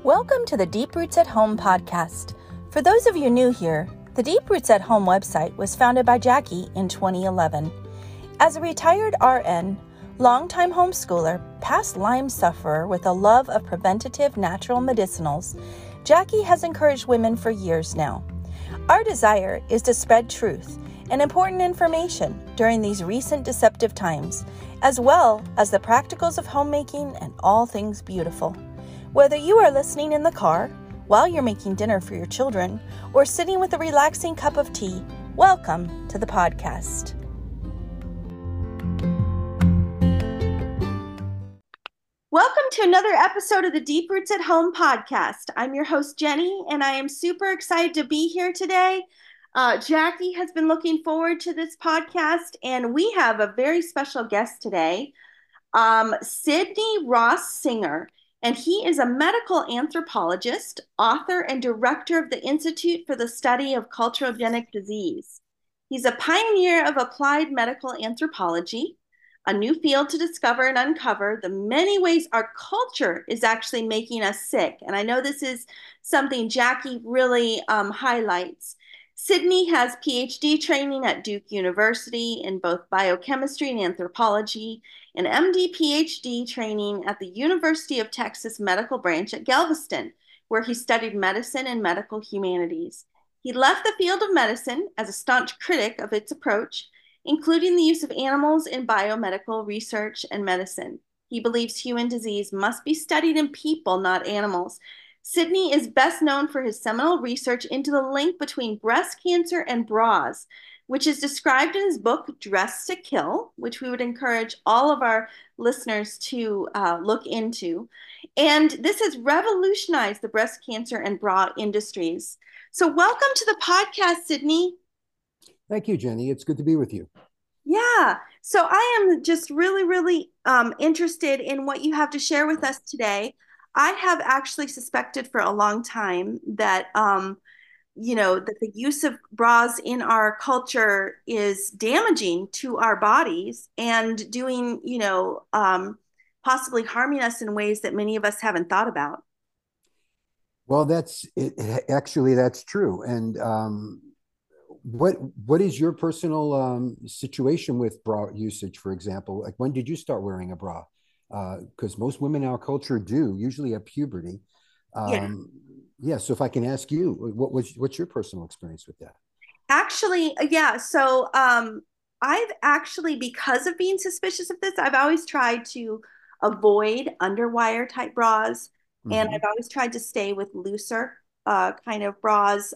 Welcome to the Deep Roots at Home podcast. For those of you new here, the Deep Roots at Home website was founded by Jackie in 2011. As a retired RN, longtime homeschooler, past Lyme sufferer with a love of preventative natural medicinals, Jackie has encouraged women for years now. Our desire is to spread truth and important information during these recent deceptive times, as well as the practicals of homemaking and all things beautiful. Whether you are listening in the car, while you're making dinner for your children, or sitting with a relaxing cup of tea, welcome to the podcast. Welcome to another episode of the Deep Roots at Home podcast. I'm your host, Jenny, and I am super excited to be here today. Jackie has been looking forward to this podcast, and we have a very special guest today, Sydney Ross Singer. And he is a medical anthropologist, author, and director of the Institute for the Study of Culturogenic Disease. He's a pioneer of applied medical anthropology, a new field to discover and uncover the many ways our culture is actually making us sick. And I know this is something Jackie really highlights. Sydney has PhD training at Duke University in both biochemistry and anthropology, and MD PhD training at the University of Texas Medical Branch at Galveston, where he studied medicine and medical humanities. He left the field of medicine as a staunch critic of its approach, including the use of animals in biomedical research and medicine. He believes human disease must be studied in people, not animals. Sydney is best known for his seminal research into the link between breast cancer and bras, which is described in his book, Dressed to Kill, which we would encourage all of our listeners to look into. And this has revolutionized the breast cancer and bra industries. So welcome to the podcast, Sydney. Thank you, Jenny. It's good to be with you. Yeah. So I am just really interested in what you have to share with us today. I have actually suspected for a long time that, that the use of bras in our culture is damaging to our bodies and doing, possibly harming us in ways that many of us haven't thought about. Well, that's it. Actually, that's true. And what is your personal situation with bra usage, for example? Like, when did you start wearing a bra? Because most women in our culture do, usually at puberty. Yeah. So if I can ask you, what's your personal experience with that? Actually, yeah. So I've actually, because of being suspicious of this, I've always tried to avoid underwire type bras, and I've always tried to stay with looser kind of bras.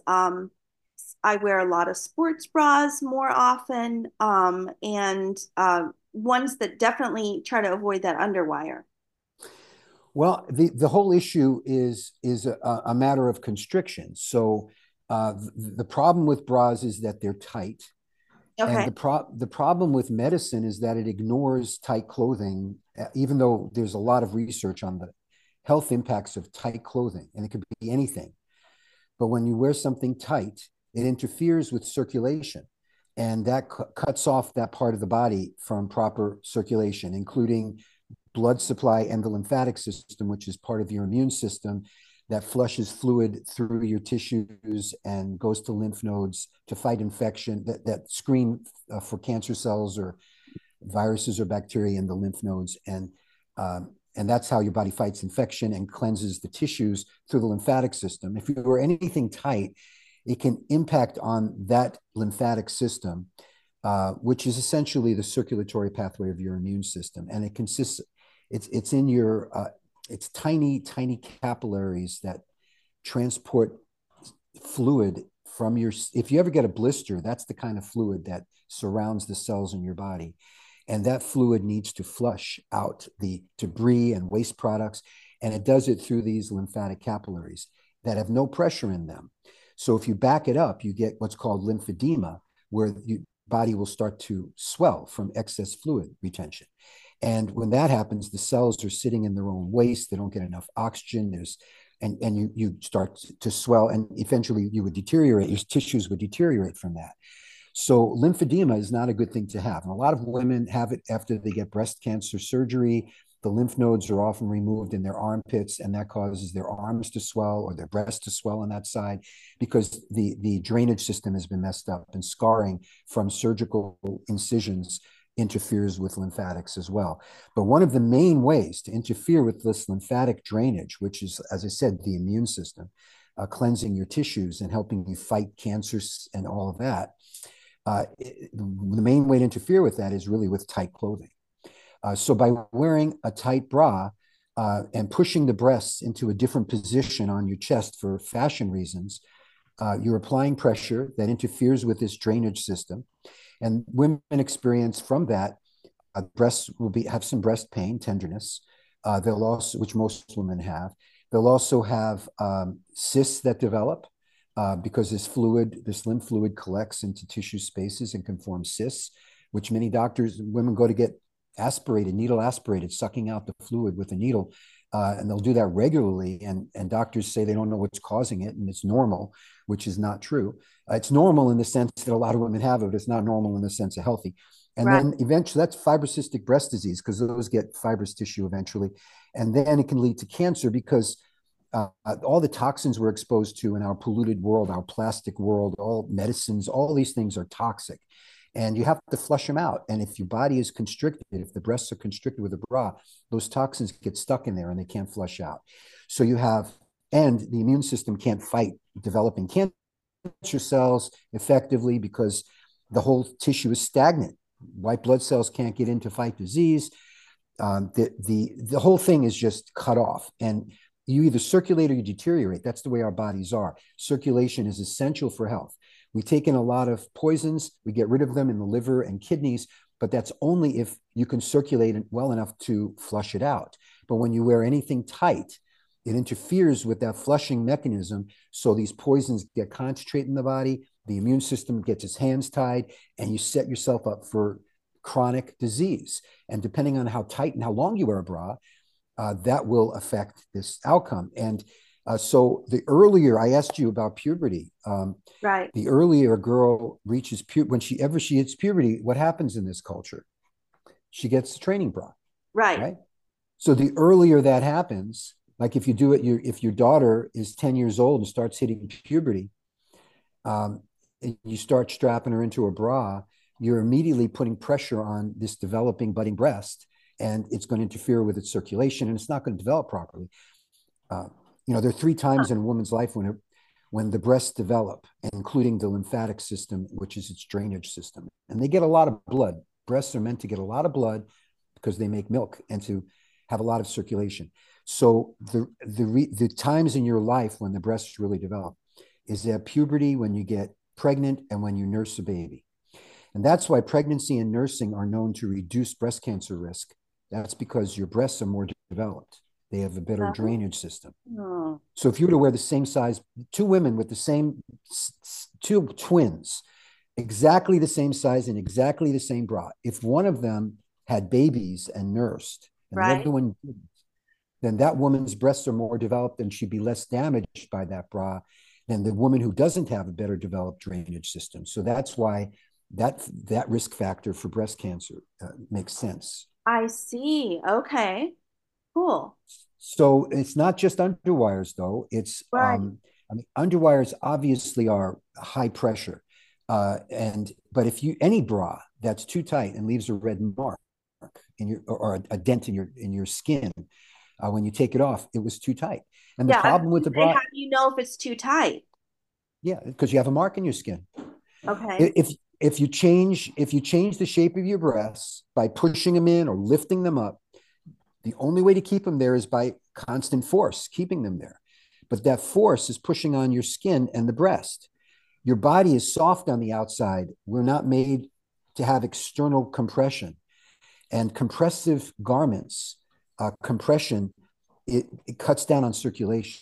I wear a lot of sports bras more often, and ones that definitely try to avoid that underwire. Well, the whole issue is a matter of constriction. So the problem with bras is that they're tight. Okay. And the problem with medicine is that it ignores tight clothing, even though there's a lot of research on the health impacts of tight clothing, and it could be anything. But when you wear something tight, it interferes with circulation, and that cuts off that part of the body from proper circulation, including blood supply and the lymphatic system, which is part of your immune system that flushes fluid through your tissues and goes to lymph nodes to fight infection, that screen for cancer cells or viruses or bacteria in the lymph nodes. And that's how your body fights infection and cleanses the tissues through the lymphatic system. If you wear anything tight, it can impact on that lymphatic system, which is essentially the circulatory pathway of your immune system. And it consists, it's in your, it's tiny capillaries that transport fluid from your, if you ever get a blister, that's the kind of fluid that surrounds the cells in your body. And that fluid needs to flush out the debris and waste products. And it does it through these lymphatic capillaries that have no pressure in them. So if you back it up, you get what's called lymphedema, where your body will start to swell from excess fluid retention. And when that happens, the cells are sitting in their own waste. They don't get enough oxygen. And you start to swell, and eventually you would deteriorate. Your tissues would deteriorate from that. So lymphedema is not a good thing to have. And a lot of women have it after they get breast cancer surgery The lymph nodes are often removed in their armpits, and that causes their arms to swell or their breasts to swell on that side because the drainage system has been messed up, and scarring from surgical incisions interferes with lymphatics as well. But one of the main ways to interfere with this lymphatic drainage, which is, as I said, the immune system, cleansing your tissues and helping you fight cancers and all of that, the main way to interfere with that is really with tight clothing. So by wearing a tight bra and pushing the breasts into a different position on your chest for fashion reasons, you're applying pressure that interferes with this drainage system. And women experience from that, breasts will have some breast pain, tenderness. They'll also, which most women have. They'll also have cysts that develop because this lymph fluid collects into tissue spaces and can form cysts, which many women go to get needle aspirated, sucking out the fluid with a needle. And they'll do that regularly. And doctors say they don't know what's causing it, and it's normal, which is not true. It's normal in the sense that a lot of women have it, but it's not normal in the sense of healthy. And then eventually that's fibrocystic breast disease, because those get fibrous tissue eventually. And then it can lead to cancer because all the toxins we're exposed to in our polluted world, our plastic world, all medicines, all these things are toxic. And you have to flush them out. And if your body is constricted, if the breasts are constricted with a bra, those toxins get stuck in there and they can't flush out. So and the immune system can't fight developing cancer cells effectively because the whole tissue is stagnant. White blood cells can't get in to fight disease. The whole thing is just cut off. And you either circulate or you deteriorate. That's the way our bodies are. Circulation is essential for health. We take in a lot of poisons, we get rid of them in the liver and kidneys, but that's only if you can circulate it well enough to flush it out. But when you wear anything tight, it interferes with that flushing mechanism. So these poisons get concentrated in the body, the immune system gets its hands tied, and you set yourself up for chronic disease. And depending on how tight and how long you wear a bra, that will affect this outcome. And so the earlier I asked you about puberty, the earlier a girl reaches when she hits puberty, what happens in this culture? She gets a training bra, right? So the earlier that happens, like if you do it, if your daughter is 10 years old and starts hitting puberty, and you start strapping her into a bra, you're immediately putting pressure on this developing budding breast, and it's going to interfere with its circulation, and it's not going to develop properly. There are 3 times in a woman's life when the breasts develop, including the lymphatic system, which is its drainage system. And they get a lot of blood. Breasts are meant to get a lot of blood because they make milk and to have a lot of circulation. So the times in your life when the breasts really develop is at puberty, when you get pregnant, and when you nurse a baby. And that's why pregnancy and nursing are known to reduce breast cancer risk. That's because your breasts are more developed. They have a better drainage system. Oh. So if you were to wear the same size, 2 women with the same, 2 twins, exactly the same size and exactly the same bra, if one of them had babies and nursed, and the other one didn't, then that woman's breasts are more developed and she'd be less damaged by that bra than the woman who doesn't have a better developed drainage system. So that's why that risk factor for breast cancer makes sense. I see. Okay. Cool. So it's not just underwires, though. It's underwires obviously are high pressure, but if any bra that's too tight and leaves a red mark or a dent in your skin, when you take it off, it was too tight. And the problem with the bra, how do you know if it's too tight? Yeah, because you have a mark in your skin. Okay. If you change the shape of your breasts by pushing them in or lifting them up, the only way to keep them there is by constant force, keeping them there. But that force is pushing on your skin and the breast. Your body is soft on the outside. We're not made to have external compression. And compressive garments, compression, it cuts down on circulation.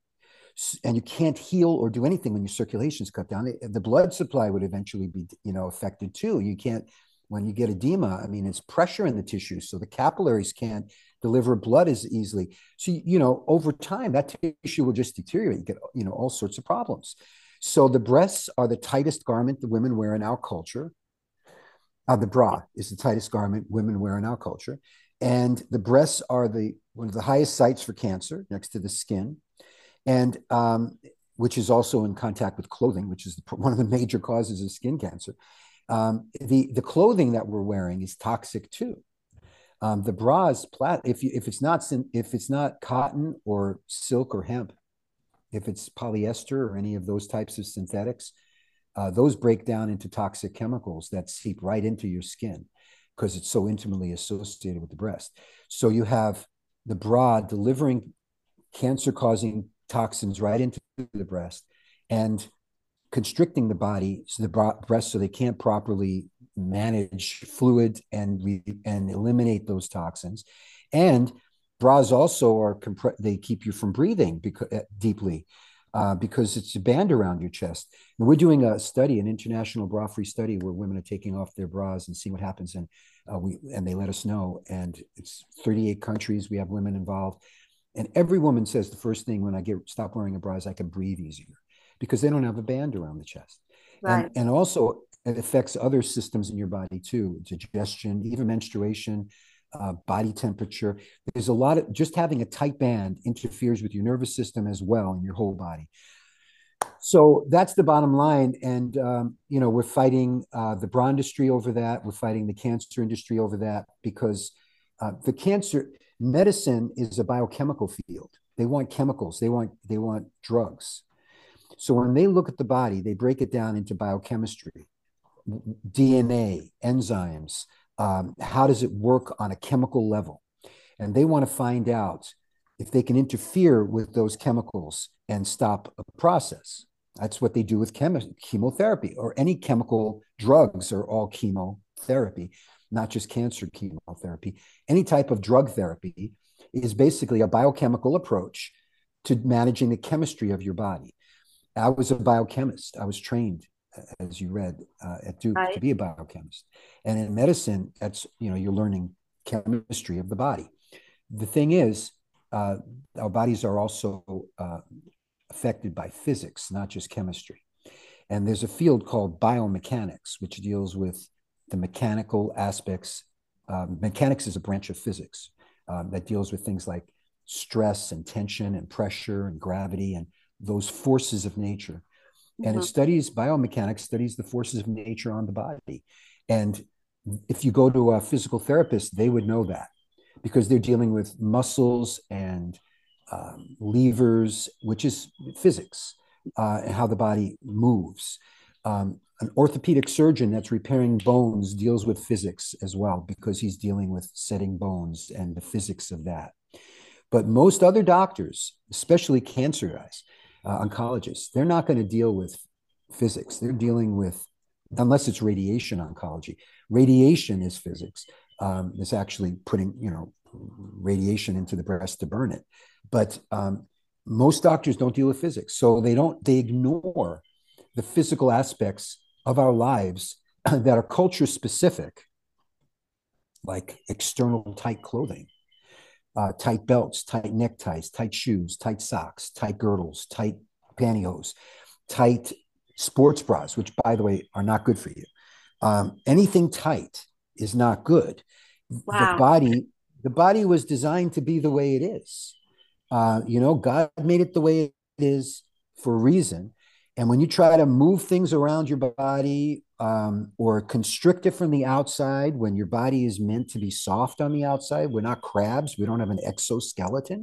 And you can't heal or do anything when your circulation is cut down. The blood supply would eventually be, affected too. You can't, when you get edema, it's pressure in the tissue, so the capillaries can't deliver blood as easily. So, over time, that tissue will just deteriorate. You get, all sorts of problems. So the breasts are the tightest garment the women wear in our culture. The bra is the tightest garment women wear in our culture. And the breasts are one of the highest sites for cancer next to the skin. And which is also in contact with clothing, which is one of the major causes of skin cancer. The clothing that we're wearing is toxic too. The bras, if it's not cotton or silk or hemp, if it's polyester or any of those types of synthetics, those break down into toxic chemicals that seep right into your skin because it's so intimately associated with the breast. So you have the bra delivering cancer-causing toxins right into the breast and constricting the body, so the breast, so they can't properly manage fluid and eliminate those toxins. And bras also they keep you from breathing deeply because it's a band around your chest. And we're doing a study, an international bra-free study, where women are taking off their bras and seeing what happens. And they let us know. And it's 38 countries. We have women involved. And every woman says the first thing when I stop wearing a bra is I can breathe easier because they don't have a band around the chest. Right. And also it affects other systems in your body too, digestion, even menstruation, body temperature. There's a lot of, just having a tight band interferes with your nervous system as well and your whole body. So that's the bottom line. And, we're fighting the bra industry over that. We're fighting the cancer industry over that because the cancer medicine is a biochemical field. They want chemicals. They want drugs. So when they look at the body, they break it down into biochemistry, DNA, enzymes. How does it work on a chemical level? And they want to find out if they can interfere with those chemicals and stop a process. That's what they do with chemotherapy, or any chemical drugs are all chemotherapy, not just cancer chemotherapy. Any type of drug therapy is basically a biochemical approach to managing the chemistry of your body. I was a biochemist. I was trained, as you read, at Duke to be a biochemist. And in medicine, that's, you're learning chemistry of the body. The thing is, our bodies are also affected by physics, not just chemistry. And there's a field called biomechanics, which deals with the mechanical aspects. Mechanics is a branch of physics that deals with things like stress and tension and pressure and gravity and those forces of nature. And it studies, biomechanics studies the forces of nature on the body. And if you go to a physical therapist, they would know that because they're dealing with muscles and levers, which is physics, and how the body moves. An orthopedic surgeon that's repairing bones deals with physics as well because he's dealing with setting bones and the physics of that. But most other doctors, especially cancer guys, oncologists, they're not going to deal with physics. They're dealing with, unless it's radiation oncology. Radiation is physics. It's actually putting, radiation into the breast to burn it. But most doctors don't deal with physics. So they ignore the physical aspects of our lives that are culture specific, like external tight clothing, tight belts, tight neckties, tight shoes, tight socks, tight girdles, tight pantyhose, tight sports bras, which, by the way, are not good for you. Anything tight is not good. Wow. The body was designed to be the way it is. God made it the way it is for a reason. And when you try to move things around your body or constrict it from the outside, when your body is meant to be soft on the outside, we're not crabs. We don't have an exoskeleton.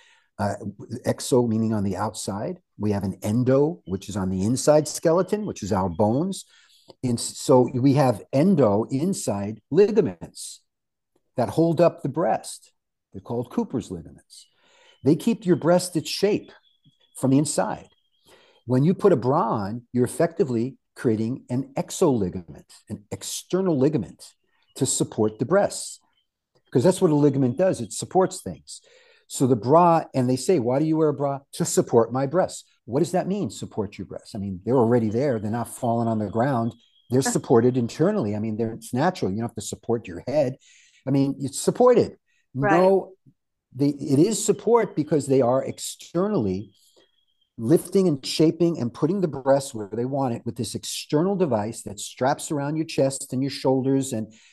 Exo meaning on the outside. We have an endo, which is on the inside skeleton, which is our bones. And so we have endo inside ligaments that hold up the breast. They're called Cooper's ligaments. They keep your breast its shape from the inside. When you put a bra on, you're effectively creating an exoligament, an external ligament to support the breasts, because that's what a ligament does. It supports things. So the bra, and they say, why do you wear a bra? To support my breasts. What does that mean, support your breasts? I mean, they're already there. They're not falling on the ground. They're supported internally. I mean, it's natural. You don't have to support your head. I mean, it's supported. Right. No, it is support because they are externally lifting and shaping and putting the breast where they want it with this external device that straps around your chest and your shoulders and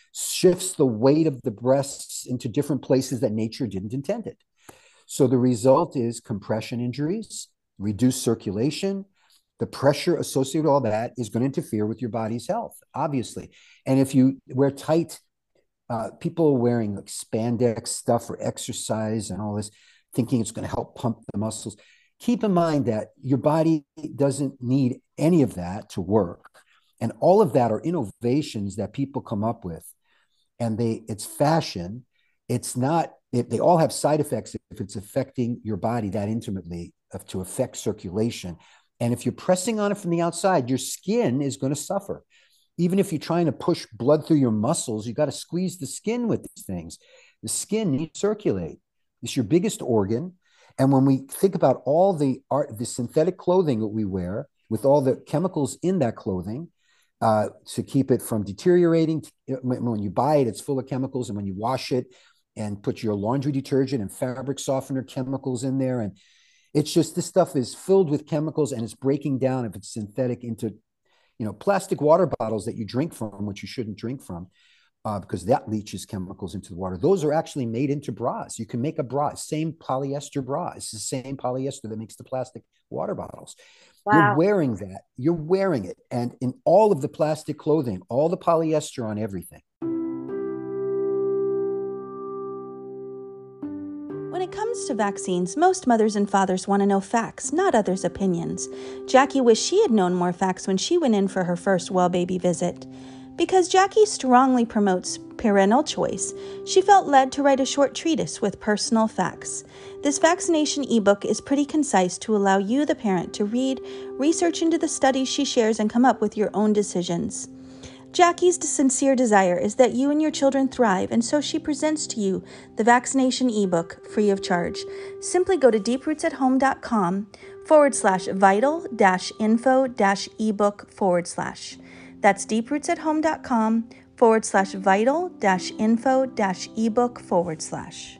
shifts the weight of the breasts into different places that nature didn't intend it. So the result is compression injuries, reduced circulation. The pressure associated with all that is going to interfere with your body's health, obviously. And if you wear tight, people are wearing like spandex stuff for exercise and all this, thinking it's going to help pump the muscles. Keep in mind that your body doesn't need any of that to work. And all of that are innovations that people come up with. And it's fashion. It's not, they all have side effects if it's affecting your body that intimately to affect circulation. And if you're pressing on it from the outside, your skin is going to suffer. Even if you're trying to push blood through your muscles, you got to squeeze the skin with these things. The skin needs to circulate. It's your biggest organ. And when we think about all the synthetic clothing that we wear with all the chemicals in that clothing to keep it from deteriorating, when you buy it, it's full of chemicals. And when you wash it and put your laundry detergent and fabric softener chemicals in there, and it's just, this stuff is filled with chemicals and it's breaking down, if it's synthetic, into, plastic water bottles that you drink from, which you shouldn't drink from, because that leaches chemicals into the water. Those are actually made into bras. You can make a bra, same polyester bra. It's the same polyester that makes the plastic water bottles. Wow. You're wearing that. You're wearing it. And in all of the plastic clothing, all the polyester on everything. When it comes to vaccines, most mothers and fathers want to know facts, not others' opinions. Jackie wished she had known more facts when she went in for her first well baby visit. Because Jackie strongly promotes parental choice, she felt led to write a short treatise with personal facts. This vaccination ebook is pretty concise to allow you, the parent, to read, research into the studies she shares, and come up with your own decisions. Jackie's sincere desire is that you and your children thrive, and so she presents to you the vaccination ebook free of charge. Simply go to deeprootsathome.com/vital-info-ebook/. That's deeprootsathome.com/vital-info-ebook/.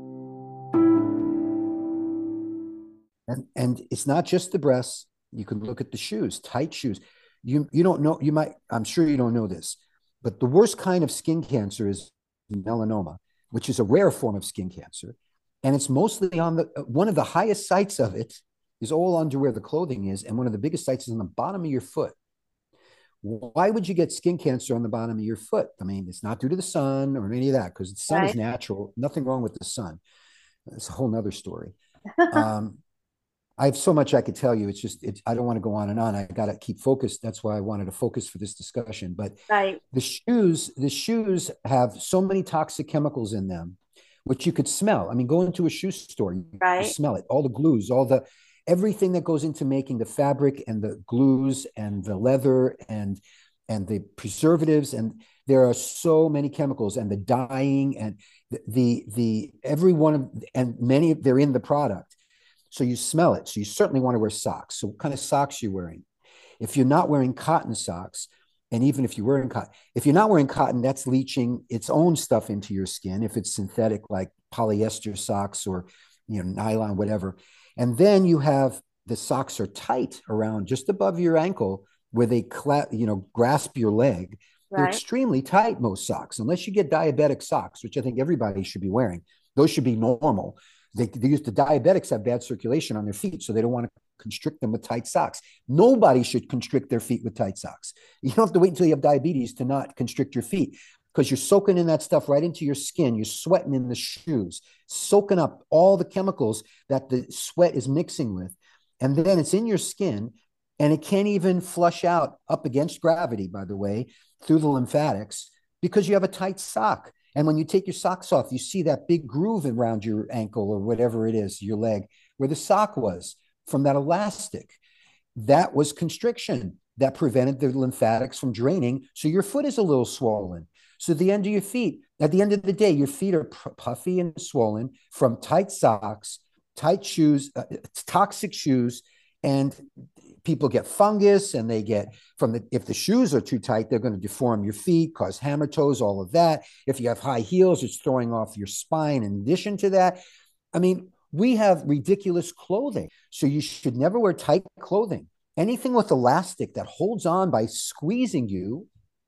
And it's not just the breasts. You can look at the shoes, tight shoes. You don't know, I'm sure you don't know this, but the worst kind of skin cancer is melanoma, which is a rare form of skin cancer. And it's mostly on one of the highest sites of it is all under where the clothing is. And one of the biggest sites is on the bottom of your foot. Why would you get skin cancer on the bottom of your foot? I mean, it's not due to the sun or any of that, because the sun is natural. Nothing wrong with the sun. It's a whole nother story. I have so much I could tell you. It's just, I don't want to go on and on. I got to keep focused. That's why I wanted to focus for this discussion. But the shoes have so many toxic chemicals in them, which you could smell. I mean, go into a shoe store, you smell it. All the glues, everything that goes into making the fabric and the glues and the leather and the preservatives. And there are so many chemicals, and the dyeing and every one of, and many, they're in the product. So you smell it. So you certainly want to wear socks. So what kind of socks are you wearing? If you're not wearing cotton socks, and even if you're wearing cotton, if you're not wearing cotton, that's leaching its own stuff into your skin. If it's synthetic, like polyester socks or nylon, whatever. And then you have the socks are tight around just above your ankle where they grasp your leg. They're extremely tight, most socks, unless you get diabetic socks, which I think everybody should be wearing. Those should be normal. The diabetics have bad circulation on their feet, so they don't want to constrict them with tight socks. Nobody should constrict their feet with tight socks. You don't have to wait until you have diabetes to not constrict your feet, because you're soaking in that stuff right into your skin. You're sweating in the shoes, soaking up all the chemicals that the sweat is mixing with. And then it's in your skin, and it can't even flush out up against gravity, by the way, through the lymphatics, because you have a tight sock. And when you take your socks off, you see that big groove around your ankle or whatever it is, your leg, where the sock was from that elastic. That was constriction that prevented the lymphatics from draining. So your foot is a little swollen. So at the end of your feet, at the end of the day, your feet are puffy and swollen from tight socks, tight shoes, toxic shoes, and people get fungus, and they get if the shoes are too tight, they're going to deform your feet, cause hammer toes, all of that. If you have high heels, it's throwing off your spine. In addition to that, I mean, we have ridiculous clothing. So you should never wear tight clothing. Anything with elastic that holds on by squeezing you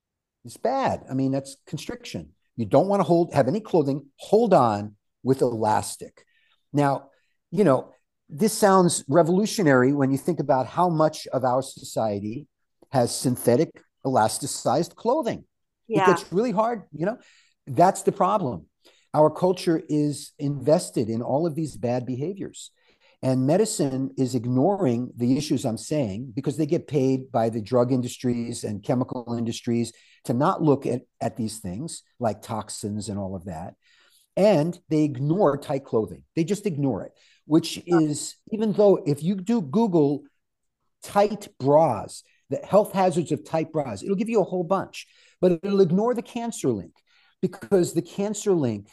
It's bad. I mean, that's constriction. You don't want to have any clothing, hold on with elastic. Now, you know, this sounds revolutionary when you think about how much of our society has synthetic elasticized clothing. It gets really hard, you know. That's the problem. Our culture is invested in all of these bad behaviors. And medicine is ignoring the issues I'm saying because they get paid by the drug industries and chemical industries to not look at these things like toxins and all of that. And they ignore tight clothing. They just ignore it, which is, even though if you do Google tight bras, the health hazards of tight bras, it'll give you a whole bunch, but it'll ignore the cancer link, because the cancer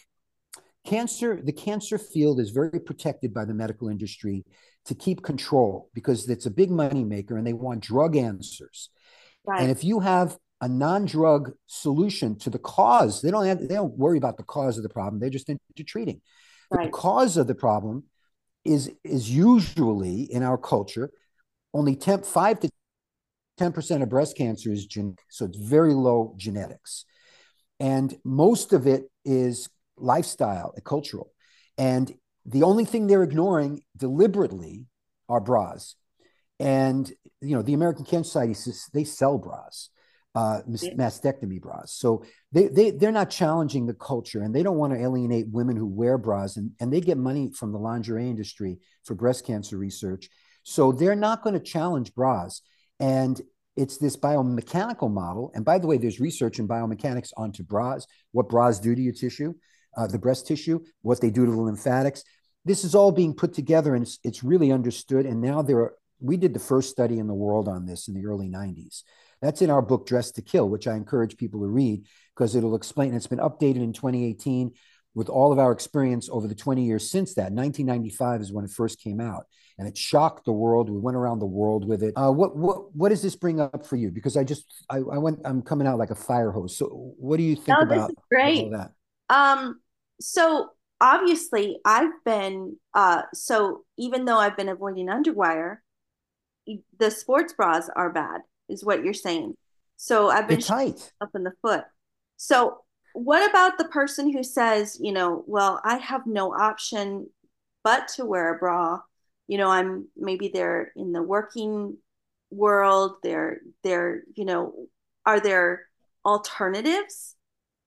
field is very protected by the medical industry to keep control, because it's a big money maker and they want drug answers. Right. And if you have a non-drug solution to the cause, they don't worry about the cause of the problem. They're just into treating. Right. The cause of the problem is usually, in our culture, only 5 to 10% of breast cancer is genetic. So it's very low genetics. And most of it is lifestyle, cultural. And the only thing they're ignoring deliberately are bras. And, you know, the American Cancer Society, they sell bras, mastectomy bras. So they're not challenging the culture, and they don't want to alienate women who wear bras, and they get money from the lingerie industry for breast cancer research. So they're not going to challenge bras. And it's this biomechanical model. And by the way, there's research in biomechanics onto bras, what bras do to your tissue, the breast tissue, what they do to the lymphatics. This is all being put together, and it's really understood. And now we did the first study in the world on this in the early 90s. That's in our book, Dressed to Kill, which I encourage people to read, because it'll explain. It's been updated in 2018 with all of our experience over the 20 years since that. 1995 is when it first came out, and it shocked the world. We went around the world with it. What does this bring up for you? Because I'm coming out like a fire hose. So what do you think about all that? So obviously I've been, so even though I've been avoiding underwire, the sports bras are bad, is what you're saying. So I've been tight up in the foot. So what about the person who says, you know, well, I have no option but to wear a bra? You know, maybe they're in the working world. They're, you know, are there alternatives?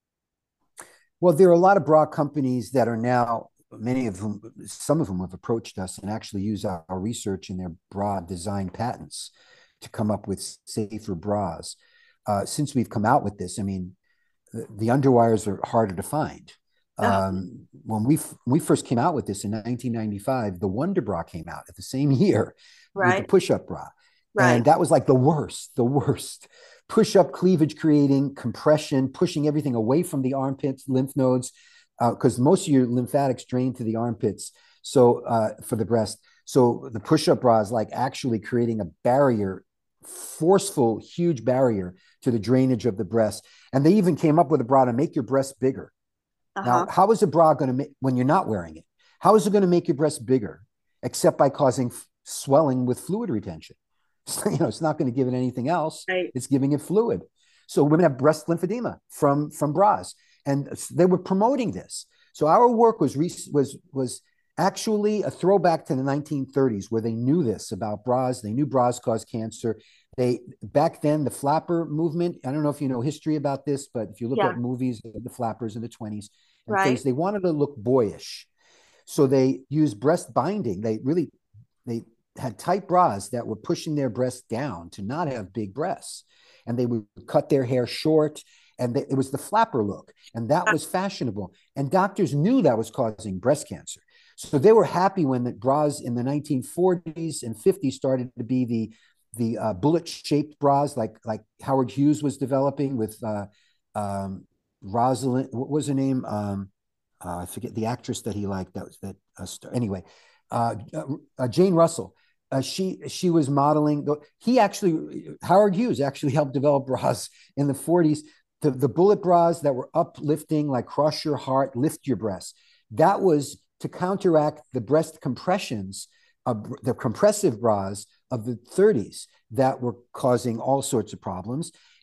Well, there are a lot of bra companies that are now, some of them have approached us and actually use our research in their bra design patents to come up with safer bras. Since we've come out with this, I mean, the underwires are harder to find. When we first came out with this in 1995, the Wonder Bra came out at the same year, right, with the push-up bra. Right. And that was like the worst push-up, cleavage creating, compression, pushing everything away from the armpits, lymph nodes, because most of your lymphatics drain to the armpits. So for the breast, so the push-up bra is like actually creating a barrier, forceful, huge barrier to the drainage of the breast. And they even came up with a bra to make your breast bigger. Now, how is a bra going to make, when you're not wearing it, how is it going to make your breast bigger, except by causing swelling with fluid retention? So, you know, it's not going to give it anything else. Right. It's giving it fluid. So women have breast lymphedema from bras, and they were promoting this. So our work was actually a throwback to the 1930s, where they knew this about bras. They knew bras cause cancer. Back then, the flapper movement, I don't know if you know history about this, but if you look at movies of the flappers in the 20s and things, they wanted to look boyish. So they used breast binding. They had tight bras that were pushing their breasts down to not have big breasts. And they would cut their hair short, and it was the flapper look. And that was fashionable. And doctors knew that was causing breast cancer. So they were happy when the bras in the 1940s and 50s started to be the bullet-shaped bras, like Howard Hughes was developing with Rosalind. What was her name? I forget the actress that he liked. Anyway, Jane Russell. She was modeling. Howard Hughes actually helped develop bras in the 40s. The bullet bras that were uplifting, like cross your heart, lift your breasts. That was to counteract the breast compressions of the compressive bras of the 30s that were causing all sorts of problems.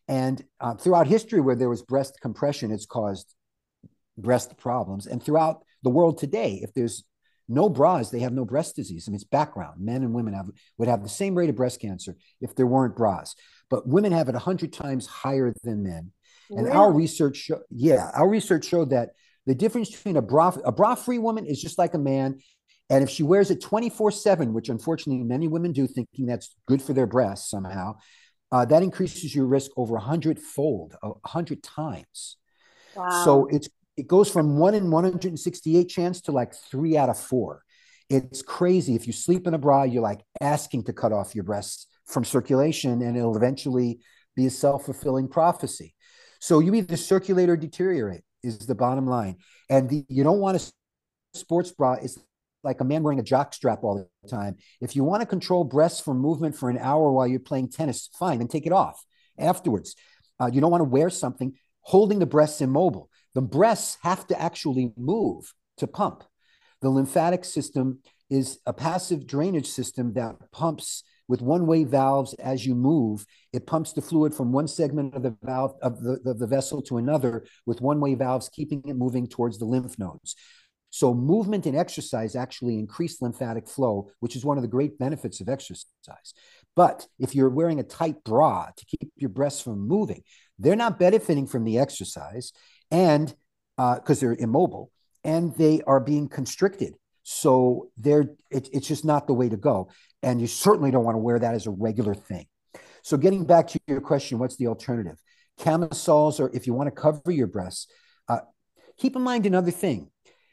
And throughout history, where there was breast compression, it's caused breast problems. And throughout the world today, if there's no bras, they have no breast disease. I mean, it's background. Men and women would have the same rate of breast cancer if there weren't bras. But women have it 100 times higher than men. And Really? our research showed that the difference between a bra-free woman is just like a man. And if she wears it 24/7, which unfortunately many women do, thinking that's good for their breasts somehow, that increases your risk over 100-fold, 100 times. Wow. So it goes from 1 in 168 chance to like 3 out of 4. It's crazy. If you sleep in a bra, you're like asking to cut off your breasts from circulation, and it'll eventually be a self-fulfilling prophecy. So you either circulate or deteriorate is the bottom line. And you don't want a sports bra. It's like a man wearing a jock strap all the time. If you want to control breasts from movement for an hour while you're playing tennis, fine, and take it off afterwards. You don't want to wear something holding the breasts immobile. The breasts have to actually move to pump. The lymphatic system is a passive drainage system that pumps with one-way valves as you move. It pumps the fluid from one segment of the valve of the vessel to another with one-way valves, keeping it moving towards the lymph nodes. So movement and exercise actually increase lymphatic flow, which is one of the great benefits of exercise. But if you're wearing a tight bra to keep your breasts from moving, they're not benefiting from the exercise, and because they're immobile, and they are being constricted. So it's just not the way to go. And you certainly don't want to wear that as a regular thing. So getting back to your question, what's the alternative? Camisoles, or if you want to cover your breasts, keep in mind another thing.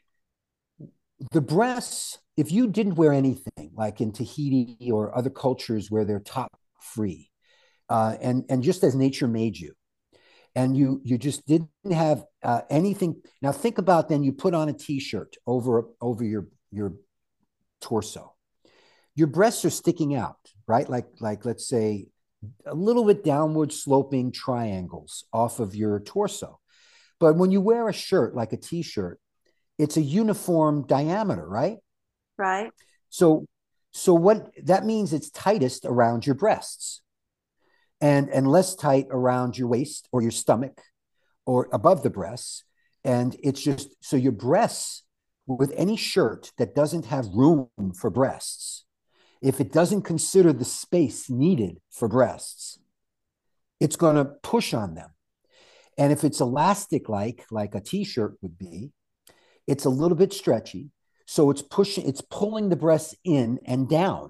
The breasts, if you didn't wear anything, like in Tahiti or other cultures where they're top free, and just as nature made you, and you just didn't have anything. Now think about, then you put on a t-shirt over your torso. Your breasts are sticking out, right? Like let's say a little bit downward sloping triangles off of your torso. But when you wear a shirt like a t-shirt, it's a uniform diameter, right? Right. So what that means, it's tightest around your breasts and less tight around your waist or your stomach or above the breasts. And it's just, so your breasts, with any shirt that doesn't have room for breasts, if it doesn't consider the space needed for breasts, it's going to push on them. And if it's elastic, like a t-shirt would be, it's a little bit stretchy. So it's pulling the breasts in and down.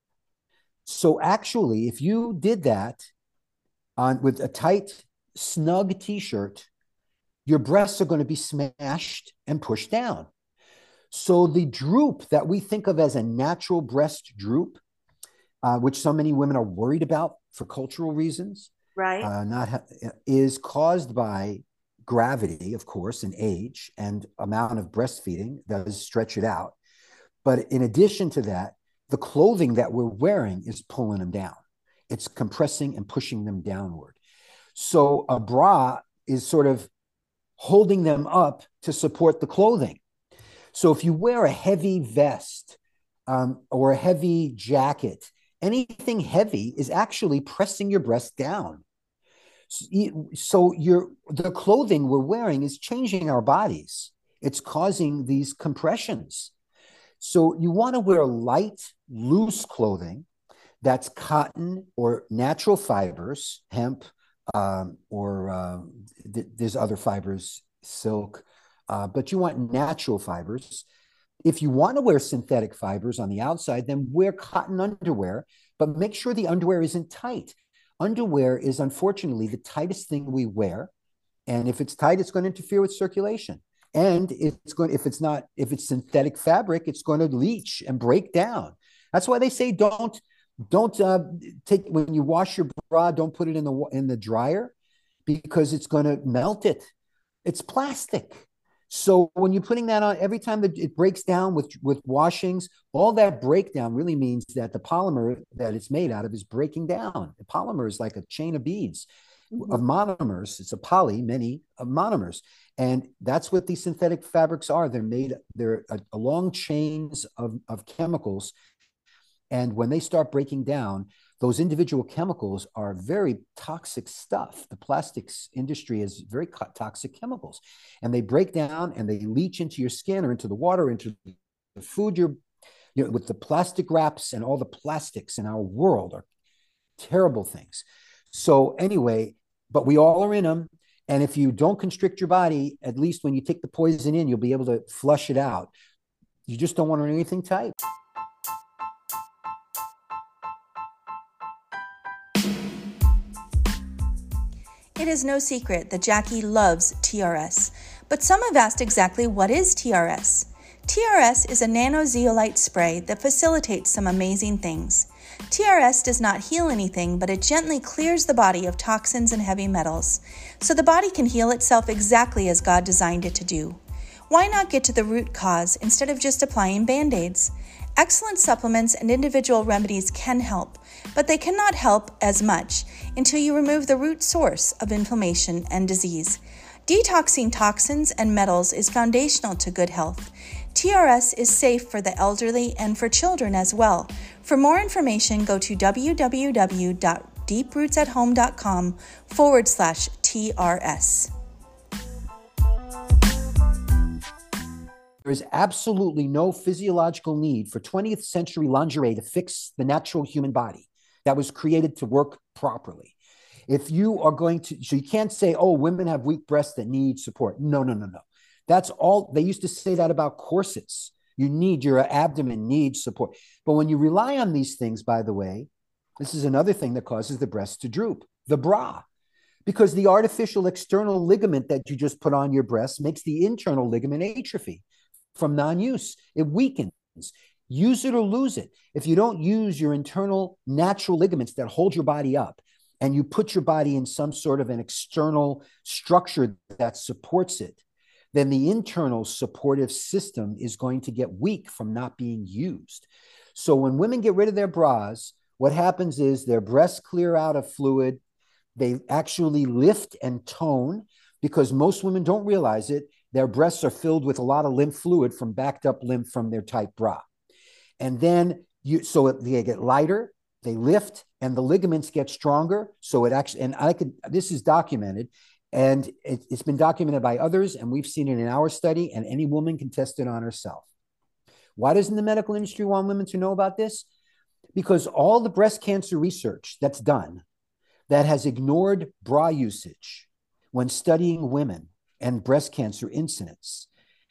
So actually, if you did that with a tight, snug t-shirt, your breasts are going to be smashed and pushed down. So the droop that we think of as a natural breast droop, which so many women are worried about for cultural reasons, right, is caused by gravity, of course, and age, and amount of breastfeeding does stretch it out. But in addition to that, the clothing that we're wearing is pulling them down. It's compressing and pushing them downward. So a bra is sort of holding them up to support the clothing. So if you wear a heavy vest or a heavy jacket, anything heavy is actually pressing your breast down. So the clothing we're wearing is changing our bodies. It's causing these compressions. So you want to wear light, loose clothing that's cotton or natural fibers, hemp, there's other fibers, silk, but you want natural fibers. If you want to wear synthetic fibers on the outside, then wear cotton underwear, but make sure the underwear isn't tight. Underwear is unfortunately the tightest thing we wear. And if it's tight, it's going to interfere with circulation. And if it's synthetic fabric, it's going to leach and break down. That's why they say don't take, when you wash your bra, don't put it in the dryer, because it's going to melt it. It's plastic. So when you're putting that on, every time that it breaks down with washings, all that breakdown really means that the polymer that it's made out of is breaking down. The polymer is like a chain of beads of monomers. It's many monomers. And that's what these synthetic fabrics are. They're a long chains of chemicals. And when they start breaking down, those individual chemicals are very toxic stuff. The plastics industry is very toxic chemicals, and they break down and they leach into your skin or into the water, into the food with the plastic wraps, and all the plastics in our world are terrible things. So anyway, but we all are in them. And if you don't constrict your body, at least when you take the poison in, you'll be able to flush it out. You just don't want anything tight. It is no secret that Jackie loves TRS, but some have asked exactly what is TRS. TRS is a nanozeolite spray that facilitates some amazing things. TRS does not heal anything, but it gently clears the body of toxins and heavy metals, so the body can heal itself exactly as God designed it to do. Why not get to the root cause instead of just applying Band-Aids? Excellent supplements and individual remedies can help, but they cannot help as much until you remove the root source of inflammation and disease. Detoxing toxins and metals is foundational to good health. TRS is safe for the elderly and for children as well. For more information, go to www.deeprootsathome.com/TRS. There is absolutely no physiological need for 20th century lingerie to fix the natural human body that was created to work properly. If you are going to, so you can't say, oh, women have weak breasts that need support. No. That's all. They used to say that about corsets. Your abdomen needs support. But when you rely on these things, by the way, this is another thing that causes the breasts to droop, the bra. Because the artificial external ligament that you just put on your breast makes the internal ligament atrophy from non-use. It weakens. Use it or lose it. If you don't use your internal natural ligaments that hold your body up, and you put your body in some sort of an external structure that supports it, then the internal supportive system is going to get weak from not being used. So when women get rid of their bras, what happens is their breasts clear out of fluid. They actually lift and tone, because most women don't realize it. Their breasts are filled with a lot of lymph fluid from backed up lymph from their tight bra. And then so they get lighter, they lift, and the ligaments get stronger. So it actually, and this is documented, and it's been documented by others, and we've seen it in our study, and any woman can test it on herself. Why doesn't the medical industry want women to know about this? Because all the breast cancer research that's done that has ignored bra usage when studying women and breast cancer incidence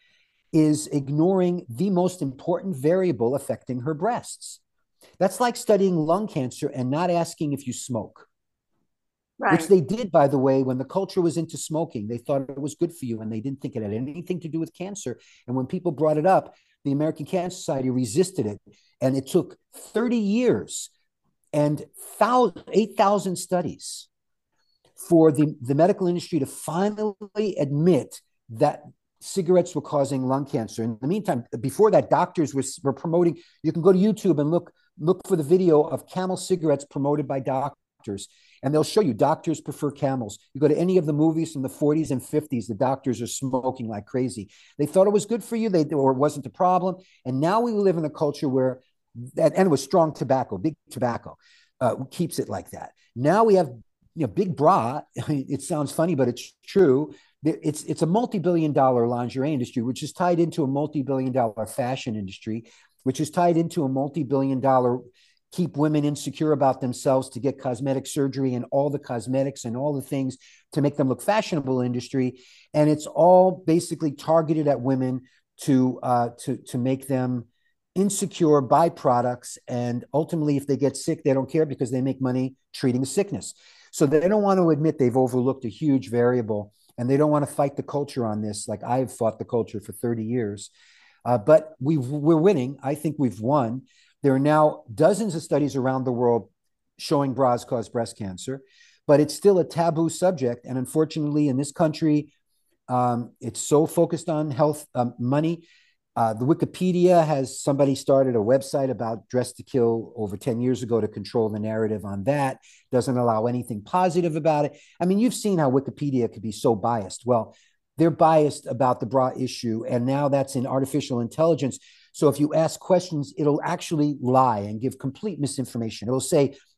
is ignoring the most important variable affecting her breasts. That's like studying lung cancer and not asking if you smoke. Right. Which they did, by the way, when the culture was into smoking. They thought it was good for you, and they didn't think it had anything to do with cancer. And when people brought it up, the American Cancer Society resisted it. And it took 30 years and 8,000 studies for the medical industry to finally admit that cigarettes were causing lung cancer. In the meantime, before that, doctors were promoting. You can go to YouTube and look for the video of Camel cigarettes promoted by doctors, and they'll show you doctors prefer Camels. You go to any of the movies from the 40s and 50s, the doctors are smoking like crazy. They thought it was good for you, or it wasn't a problem. And now we live in a culture where, and it was strong tobacco, big tobacco, keeps it like that. Now we have, big bra. It sounds funny, but it's true. It's a multi-billion-dollar lingerie industry, which is tied into a multi-billion-dollar fashion industry, which is tied into a multi-billion-dollar keep women insecure about themselves to get cosmetic surgery and all the cosmetics and all the things to make them look fashionable industry. And it's all basically targeted at women to make them insecure, buy products. And ultimately, if they get sick, they don't care because they make money treating the sickness. So they don't want to admit they've overlooked a huge variable, and they don't want to fight the culture on this like I've fought the culture for 30 years. But we're winning. I think we've won. There are now dozens of studies around the world showing bras cause breast cancer, but it's still a taboo subject. And unfortunately, in this country, it's so focused on health, money. The Wikipedia has somebody started a website about Dress to Kill over 10 years ago to control the narrative on that. Doesn't allow anything positive about it. I mean, you've seen how Wikipedia could be so biased. Well, they're biased about the bra issue, and now that's in artificial intelligence. So if you ask questions, it'll actually lie and give complete misinformation. It'll say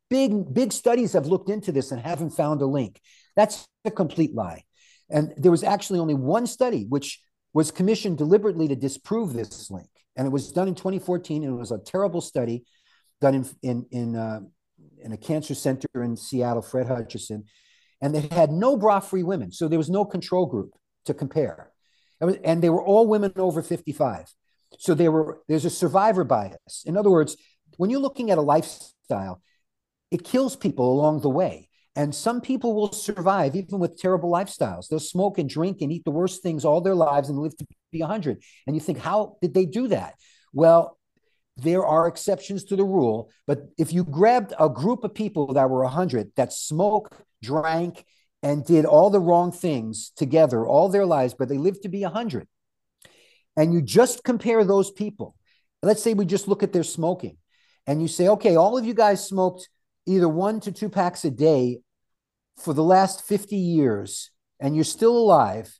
big studies have looked into this and haven't found a link. That's a complete lie. And there was actually only one study which was commissioned deliberately to disprove this link. And it was done in 2014. And it was a terrible study done in a cancer center in Seattle, Fred Hutchinson. And they had no bra-free women. So there was no control group to compare. And they were all women over 55. So there's a survivor bias. In other words, when you're looking at a lifestyle, it kills people along the way. And some people will survive even with terrible lifestyles. They'll smoke and drink and eat the worst things all their lives and live to be 100. And you think, how did they do that? Well, there are exceptions to the rule. But if you grabbed a group of people that were 100 that smoked, drank, and did all the wrong things together all their lives, but they lived to be 100, and you just compare those people, let's say we just look at their smoking, and you say, okay, all of you guys smoked either 1 to 2 packs a day for the last 50 years, and you're still alive.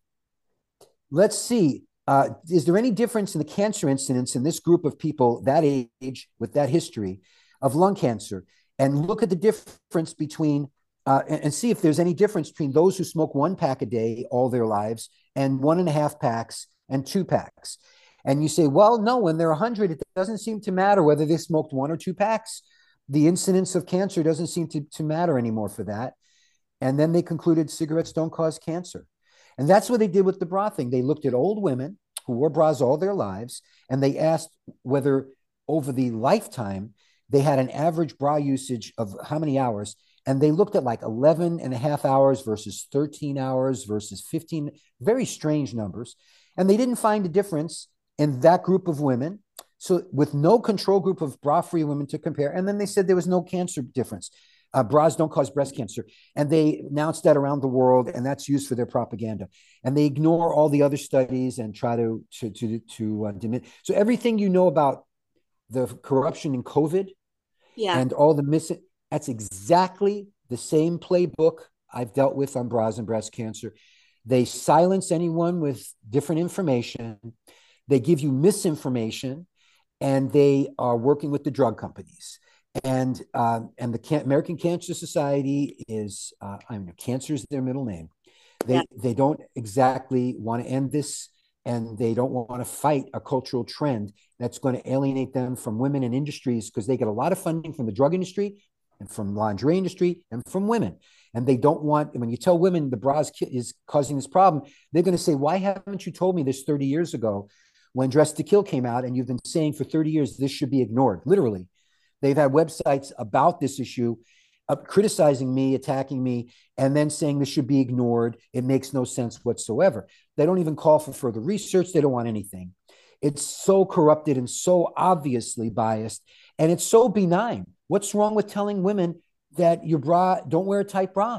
Let's see, is there any difference in the cancer incidence in this group of people that age with that history of lung cancer? And look at the difference between, and see if there's any difference between those who smoke 1 pack a day all their lives and 1.5 packs and 2 packs. And you say, well, no, when they're 100, it doesn't seem to matter whether they smoked 1 or 2 packs. The incidence of cancer doesn't seem to matter anymore for that. And then they concluded cigarettes don't cause cancer. And that's what they did with the bra thing. They looked at old women who wore bras all their lives, and they asked whether over the lifetime they had an average bra usage of how many hours. And they looked at like 11.5 hours versus 13 hours versus 15, very strange numbers. And they didn't find a difference in that group of women. So with no control group of bra-free women to compare. And then they said there was no cancer difference. Bras don't cause breast cancer. And they announced that around the world, and that's used for their propaganda. And they ignore all the other studies and try to diminish. So everything you know about the corruption in COVID and all the missing, that's exactly the same playbook I've dealt with on bras and breast cancer. They silence anyone with different information. They give you misinformation, and they are working with the drug companies. And the American Cancer Society is, cancer is their middle name. They don't exactly want to end this, and they don't want to fight a cultural trend that's going to alienate them from women in industries, because they get a lot of funding from the drug industry and from lingerie industry and from women. And they don't want, when you tell women the bras is causing this problem, they're going to say, why haven't you told me this 30 years ago when Dress to Kill came out, and you've been saying for 30 years this should be ignored? Literally. They've had websites about this issue, criticizing me, attacking me, and then saying this should be ignored. It makes no sense whatsoever. They don't even call for further research. They don't want anything. It's so corrupted and so obviously biased, and it's so benign. What's wrong with telling women that your bra, don't wear a tight bra?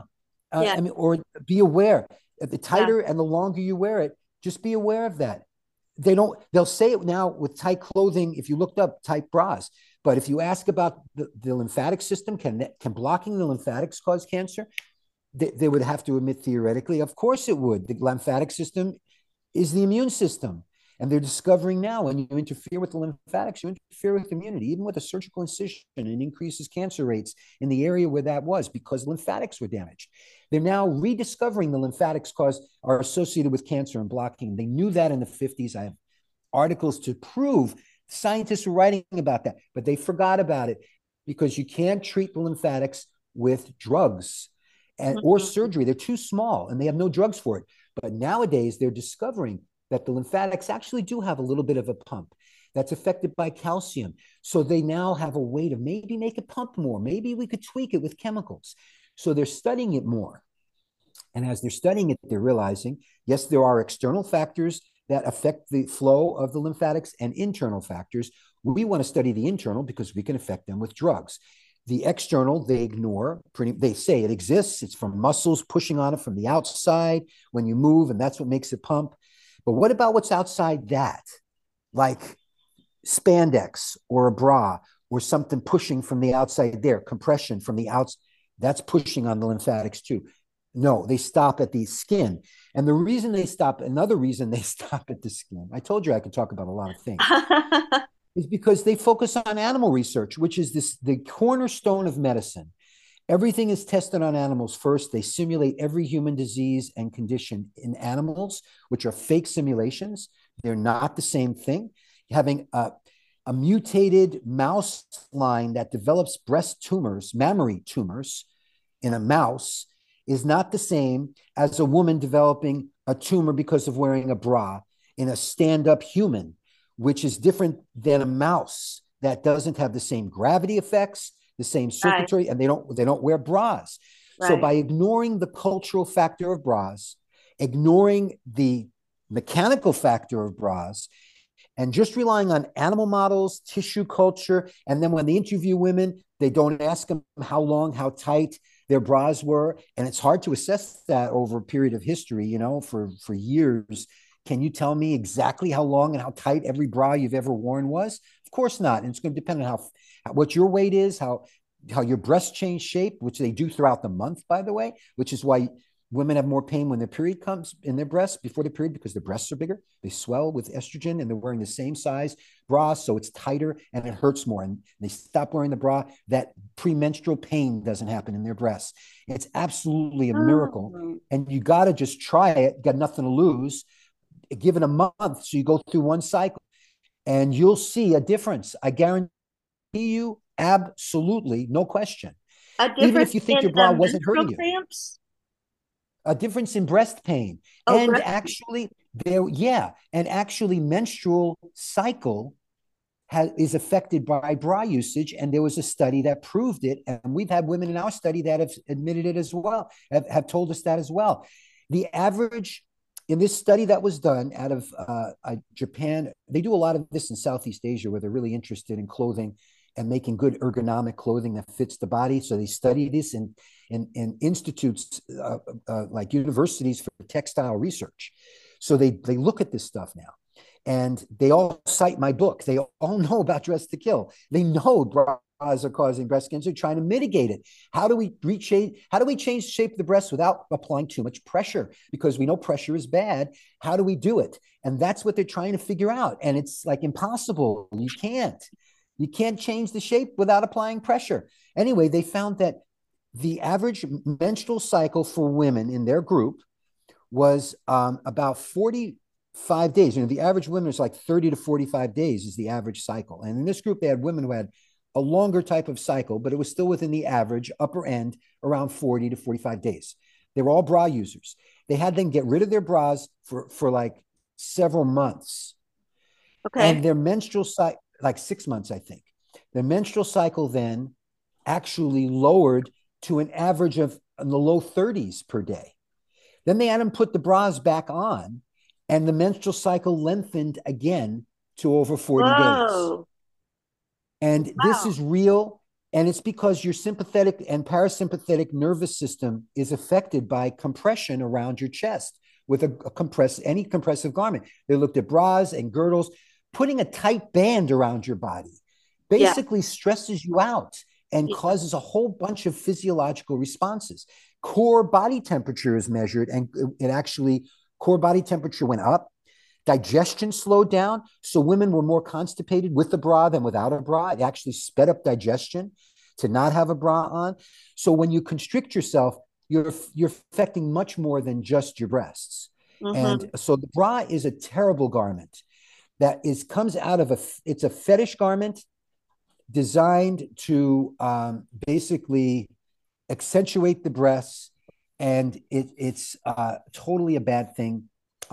Or be aware. The tighter and the longer you wear it, just be aware of that. They'll say it now with tight clothing if you looked up tight bras. But if you ask about the lymphatic system, can blocking the lymphatics cause cancer? They would have to admit theoretically, of course it would. The lymphatic system is the immune system. And they're discovering now when you interfere with the lymphatics, you interfere with immunity. Even with a surgical incision, it increases cancer rates in the area where that was because lymphatics were damaged. They're now rediscovering the lymphatics are associated with cancer and blocking. They knew that in the 50s. I have articles to prove scientists were writing about that, but they forgot about it because you can't treat the lymphatics with drugs or surgery. They're too small and they have no drugs for it. But nowadays they're discovering that the lymphatics actually do have a little bit of a pump that's affected by calcium. So they now have a way to maybe make it pump more. Maybe we could tweak it with chemicals. So they're studying it more. And as they're studying it, they're realizing, yes, there are external factors that affect the flow of the lymphatics and internal factors. We want to study the internal because we can affect them with drugs. The external, they ignore. They say it exists. It's from muscles pushing on it from the outside when you move, and that's what makes it pump. But what about what's outside that? Like spandex or a bra or something pushing from the outside there, compression from the outside, that's pushing on the lymphatics too. No, they stop at the skin. And another reason they stop at the skin, I told you I could talk about a lot of things. is because they focus on animal research, which is the cornerstone of medicine. Everything is tested on animals first. They simulate every human disease and condition in animals, which are fake simulations. They're not the same thing. Having a mutated mouse line that develops breast tumors, mammary tumors in a mouse is not the same as a woman developing a tumor because of wearing a bra in a stand-up human, which is different than a mouse that doesn't have the same gravity effects, the same circuitry, right. And they don't wear bras. Right. So by ignoring the cultural factor of bras, ignoring the mechanical factor of bras, and just relying on animal models, tissue culture, and then when they interview women, they don't ask them how long, how tight their bras were, and it's hard to assess that over a period of history, for years. Can you tell me exactly how long and how tight every bra you've ever worn was? Of course not. And it's going to depend on what your weight is, how your breasts change shape, which they do throughout the month, by the way, which is why women have more pain when their period comes in their breasts before the period, because their breasts are bigger. They swell with estrogen and they're wearing the same size bra, so it's tighter and it hurts more. And they stop wearing the bra, that premenstrual pain doesn't happen in their breasts. It's absolutely a miracle. And you got to just try it. You got nothing to lose. Give it a month, so you go through one cycle and you'll see a difference. I guarantee you, absolutely, no question. Even if you think your bra wasn't hurting cramps? You. A difference in breast pain. And actually, menstrual cycle is affected by bra usage. And there was a study that proved it. And we've had women in our study that have admitted it as well, have told us that as well. The average, in this study that was done out of Japan, they do a lot of this in Southeast Asia where they're really interested in clothing and making good ergonomic clothing that fits the body. So they study this in institutes like universities for textile research. So they look at this stuff now. And they all cite my book. They all know about Dress to Kill. They know bras are causing breast cancer, trying to mitigate it. How do we change the shape of the breast without applying too much pressure? Because we know pressure is bad. How do we do it? And that's what they're trying to figure out. And it's like impossible. You can't change the shape without applying pressure. Anyway, they found that the average menstrual cycle for women in their group was about 45 days. The average women is like 30 to 45 days is the average cycle. And in this group, they had women who had a longer type of cycle, but it was still within the average upper end, around 40 to 45 days. They were all bra users. They had them get rid of their bras for like several months. Okay. And their menstrual cycle, like 6 months, I think. Their menstrual cycle then actually lowered to an average of in the low 30s per day. Then they had them put the bras back on, and the menstrual cycle lengthened again to over 40 days. And this is real. And it's because your sympathetic and parasympathetic nervous system is affected by compression around your chest with any compressive garment. They looked at bras and girdles. Putting a tight band around your body basically stresses you out and causes a whole bunch of physiological responses. Core body temperature is measured, and core body temperature went up. Digestion slowed down. So women were more constipated with the bra than without a bra. It actually sped up digestion to not have a bra on. So when you constrict yourself, you're affecting much more than just your breasts. Mm-hmm. And so the bra is a terrible garment that comes out of it's a fetish garment designed to basically accentuate the breasts, and it's totally a bad thing.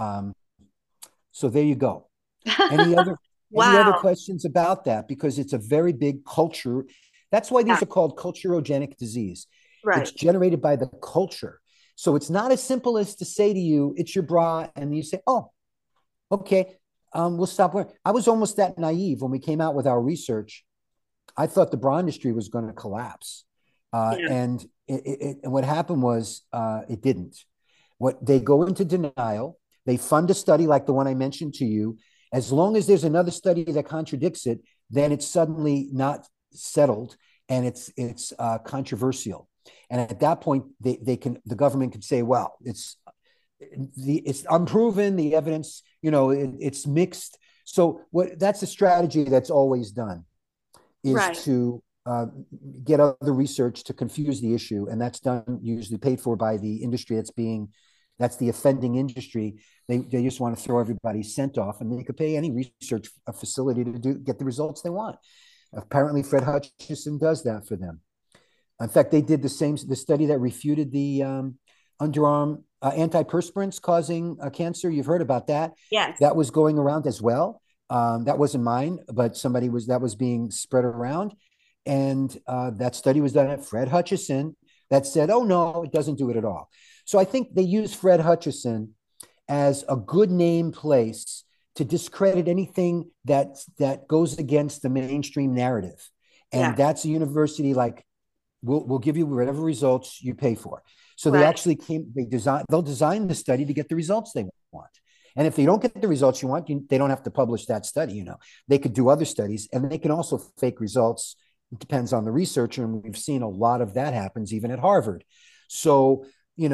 So there you go. Any other questions about that? Because it's a very big culture. That's why these are called culturogenic disease. Right. It's generated by the culture. So it's not as simple as to say to you, it's your bra, and you say, oh, okay, we'll stop wearing. I was almost that naive when we came out with our research. I thought the bra industry was going to collapse. And what happened was it didn't. They go into denial. They fund a study like the one I mentioned to you. As long as there's another study that contradicts it, then it's suddenly not settled and it's controversial. And at that point, the government can say, well, it's unproven, the evidence, it's mixed. So that's a strategy that's always done, is Right. to get other research to confuse the issue, and that's done usually paid for by the industry that's the offending industry. They just want to throw everybody's scent off, and they could pay any research facility to get the results they want. Apparently, Fred Hutchinson does that for them. In fact, they did the study that refuted the underarm antiperspirants causing cancer. You've heard about that. Yes. That was going around as well. That wasn't mine, but that was being spread around. And that study was done at Fred Hutchinson that said, oh, no, it doesn't do it at all. So I think they use Fred Hutchinson as a good name place to discredit anything that goes against the mainstream narrative. And Yeah. that's a university like, we'll give you whatever results you pay for. So Right. they actually they'll design the study to get the results they want. And if they don't get the results you want, they don't have to publish that study. They could do other studies, and they can also fake results. It depends on the researcher, and we've seen a lot of that happens even at Harvard. So,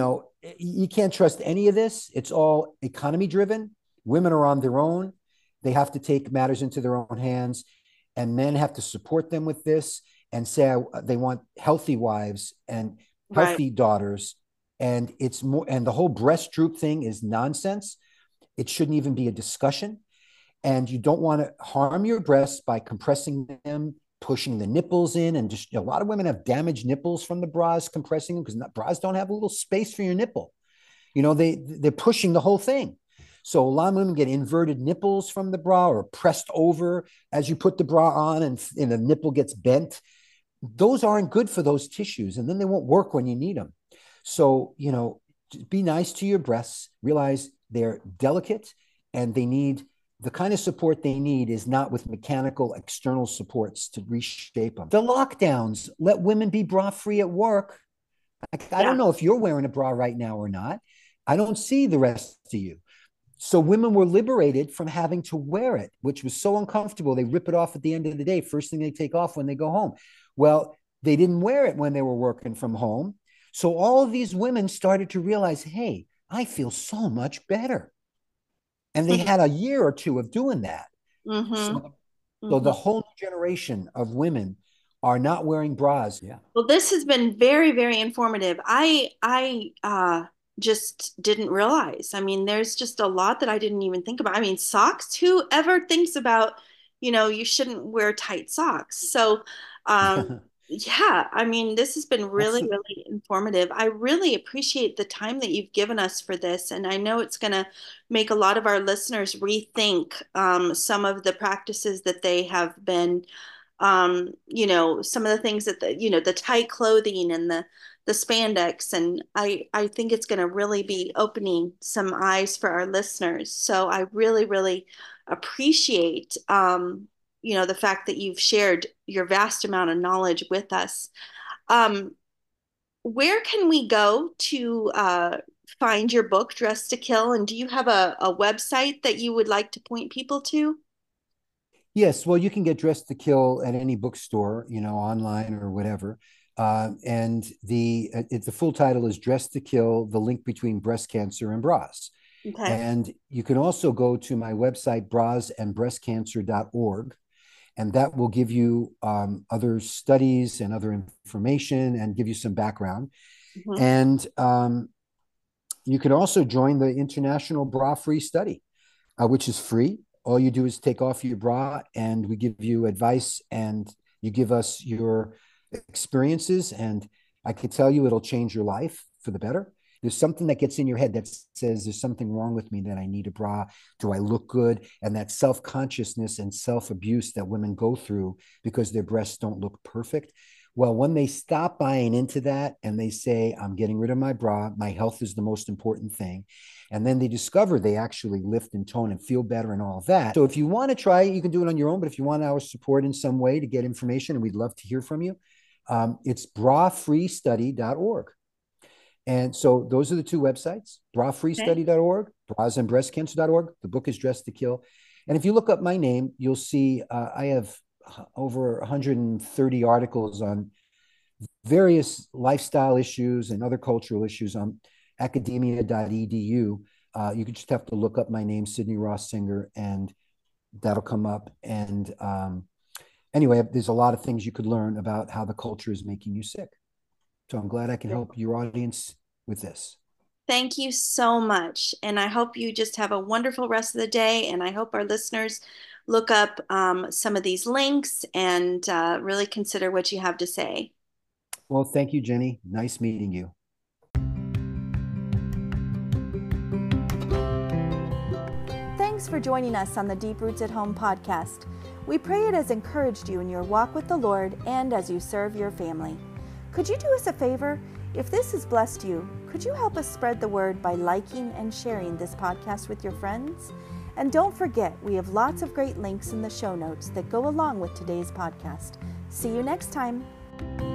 you can't trust any of this. It's all economy driven. Women are on their own. They have to take matters into their own hands, and men have to support them with this and say they want healthy wives and healthy Right. daughters. And it's more, and the whole breast droop thing is nonsense. It shouldn't even be a discussion. And you don't want to harm your breasts by compressing them, pushing the nipples in. And just a lot of women have damaged nipples from the bras compressing them, because bras don't have a little space for your nipple. They're pushing the whole thing. So a lot of women get inverted nipples from the bra, or pressed over as you put the bra on, and the nipple gets bent. Those aren't good for those tissues, and then they won't work when you need them. So, be nice to your breasts, realize they're delicate, and they need the kind of support they need is not with mechanical external supports to reshape them. The lockdowns let women be bra free at work. I don't know if you're wearing a bra right now or not. I don't see the rest of you. So women were liberated from having to wear it, which was so uncomfortable. They rip it off at the end of the day, first thing they take off when they go home. Well, they didn't wear it when they were working from home. So all of these women started to realize, hey, I feel so much better. And they had a year or two of doing that. Mm-hmm. So the whole generation of women are not wearing bras. Yeah. Well, this has been very, very informative. I just didn't realize. I mean, there's just a lot that I didn't even think about. I mean, socks, who ever thinks about, you shouldn't wear tight socks. So, yeah, I mean, this has been really, really informative. I really appreciate the time that you've given us for this. And I know it's going to make a lot of our listeners rethink some of the practices that they have been some of the things that the tight clothing and the spandex, and I think it's going to really be opening some eyes for our listeners. So I really, really appreciate the fact that you've shared your vast amount of knowledge with us. Um, where can we go to find your book, Dress to Kill? And do you have a website that you would like to point people to? Yes, well, you can get Dress to Kill at any bookstore, online or whatever. And the full title is Dress to Kill: The Link Between Breast Cancer and Bras. Okay. And you can also go to my website, brasandbreastcancer.org, and that will give you other studies and other information and give you some background. Mm-hmm. And you can also join the International Bra Free Study, which is free. All you do is take off your bra, and we give you advice, and you give us your experiences. And I could tell you it'll change your life for the better. There's something that gets in your head that says there's something wrong with me, that I need a bra. Do I look good? And that self-consciousness and self-abuse that women go through because their breasts don't look perfect. Well, when they stop buying into that and they say, I'm getting rid of my bra, my health is the most important thing. And then they discover they actually lift and tone and feel better and all of that. So if you want to try it, you can do it on your own. But if you want our support in some way to get information, and we'd love to hear from you, it's brafreestudy.org. And so those are the two websites, brafreestudy.org, brasandbreastcancer.org. The book is Dress to Kill. And if you look up my name, you'll see I have over 130 articles on various lifestyle issues and other cultural issues on academia.edu. You could just have to look up my name, Sidney Ross Singer, and that'll come up. And anyway, there's a lot of things you could learn about how the culture is making you sick. So I'm glad I can help your audience with this. Thank you so much. And I hope you just have a wonderful rest of the day. And I hope our listeners look up some of these links and really consider what you have to say. Well, thank you, Jenny. Nice meeting you. Thanks for joining us on the Deep Roots at Home podcast. We pray it has encouraged you in your walk with the Lord and as you serve your family. Could you do us a favor? If this has blessed you, could you help us spread the word by liking and sharing this podcast with your friends? And don't forget, we have lots of great links in the show notes that go along with today's podcast. See you next time.